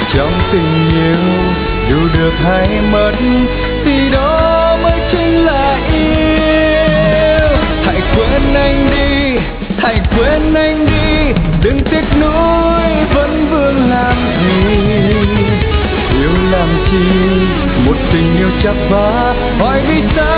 trong tình yêu, dù được hay mất thì đó mới chính là yêu. Hãy quên anh đi, hãy quên anh đi, đừng tiếc nuối vẫn vương làm gì. Yêu làm chi một tình yêu chắp vá, hỏi vì sao